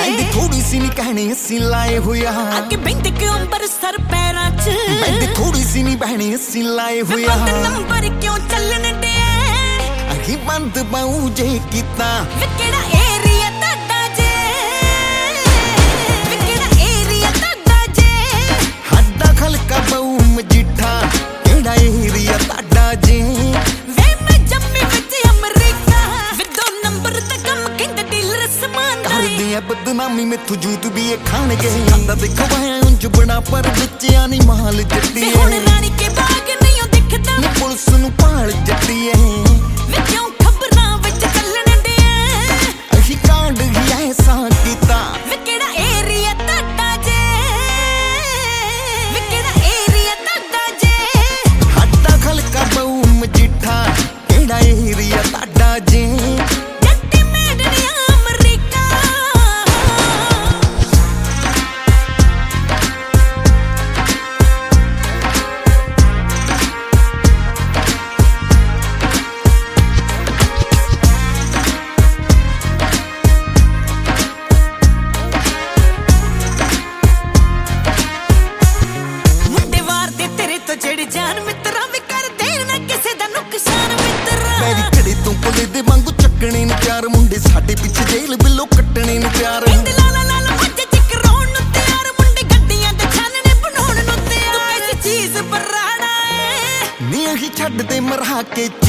ਕਹਿੰਦੀ ਥੋੜੀ ਸੀ ਨੀ ਕਹਿਣੀ ਅਸੀਂ ਲਾਏ ਹੋਇਆ ਅੱਗੇ ਬੈਂਦੇ ਕਿਉਂ ਅੰਬਰਸਰ ਪੈਰਾਂ 'ਚ ਕਹਿੰਦੀ ਥੋੜੀ ਸੀ ਨੀ ਬਹਿਣੀ ਅਸੀਂ ਲਾਏ ਹੋਇਆ ਨੰਬਰ ਕਿਉਂ ਚੱਲਣ ਦੇ ਅਹੀਂ ਬੰਦ ਬਾਉ ਜੇ ਕੀਤਾ ਵੇ ਕਿਹੜਾ ਏਰੀਆ ਤੁਹਾਡਾ ਜੇ ਵੇ ਕਿਹੜਾ ਏਰੀਆ ਤੁਹਾਡਾ ਜੇ ਸਾਡਾ ਖਲਕਾ ਬਾਉ ਮਜੀਠਾ ਕਿਹੜਾ ਏਰੀਆ ਤੁਹਾਡਾ ਜੇ ਵੇ ਮੈਂ ਜੰਮੀ ਵਿੱਚ ਅਮਰੀਕਾ ਵੇ 2 ਨੰਬਰ ਦਾ ਕੰਮ ਕਹਿੰਦਾ ਡੀਲਰ ਸਮਾਨ ਕਰਦੀ ਆ ਬਦਨਾਮੀ ਮੈਥੋਂ ਜੂਤ ਵੀ ਇਹ ਖਾਣਗੇ ਆਂਦਾ ਦੇਖੋ ਭਾਇਆ ਉਂਝ ਬਣਾ ਪਰ ਬੱਚਿਆਂ ਨੀ ਮਾਲ ਜੱਟੀ ਹੁਣ ਰਾਣੀ ਕੇ ਬਾਗ ਨਹੀਂ ਉਹ ਦਿਖਦਾ ਨੀ ਪੁਲਿਸ ਨੂੰ ਭਾਲ ਜੱਟੀ ਏ ਵੇ ਕਿਉਂ ਖਬਰਾਂ ਵਿੱਚ ਚੱਲਣ ਦੇ ਅਸੀਂ ਕਾਂਡ ਹੀ ਐਸਾ ਕੀਤਾ ਵੇ ਕਿਹੜਾ ਏਰੀਆ ਤੁਹਾਡਾ ਜੇ ਵੇ ਕਿਹੜਾ ਏਰੀਆ ਤੁਹਾਡਾ ਜੇ ਸਾਡਾ ਖਲਕਾ ਬਾਉ ਮਜੀਠਾ ਕਿਹੜਾ ਏਰੀਆ ਤੁਹਾਡਾ ਜੇ ਜੱਟੀ ਮੇਡ ਨੀ ਅਮਰੀਕਾ ਮੁੰਡੇ ਵਾਰ ਦੇ ਤੇਰੇ ਤੋਂ ਜਿਹੜੀ ਜਾਨ ਮਿੱਤਰਾਂ ਵੀ ਕਰ ਦੇਣਾ ਕਿਸੇ ਦਾ ਨੁਕਸਾਨ ਮਿੱਤਰਾਂ ਮੈਂ ਵੀ ਘੜੇ ਤੋਂ ਕੋਲੇ ਦੇ ਵਾਂਗੂ ਚੱਕਣੇ ਨੂੰ ਪਿਆਰ ਮੁੰਡੇ ਸਾਡੇ ਪਿੱਛੇ ਜੇਲ੍ਹ ਬਿੱਲੋ ਕੱਟਣੇ ਨੂੰ ਪਿਆਰ ਕਹਿੰਦੇ ਲਾਲਾ ਲਾਲਾ ਮੱਝ ਚਿਕਰਾਉਣ ਨੂੰ ਤਿਆਰ ਮੁੰਡੇ ਗੱਡੀਆਂ ਤੇ ਛਾਨਣੇ ਬਣਾਉਣ ਨੂੰ ਤਿਆਰ ਤੂੰ ਕਿਸੇ ਚੀਜ਼ ਬਰਾੜਾ ਏ ਨੀ ਅਸੀਂ ਛੱਡ ਦੇ ਮਰਾ ਕੇ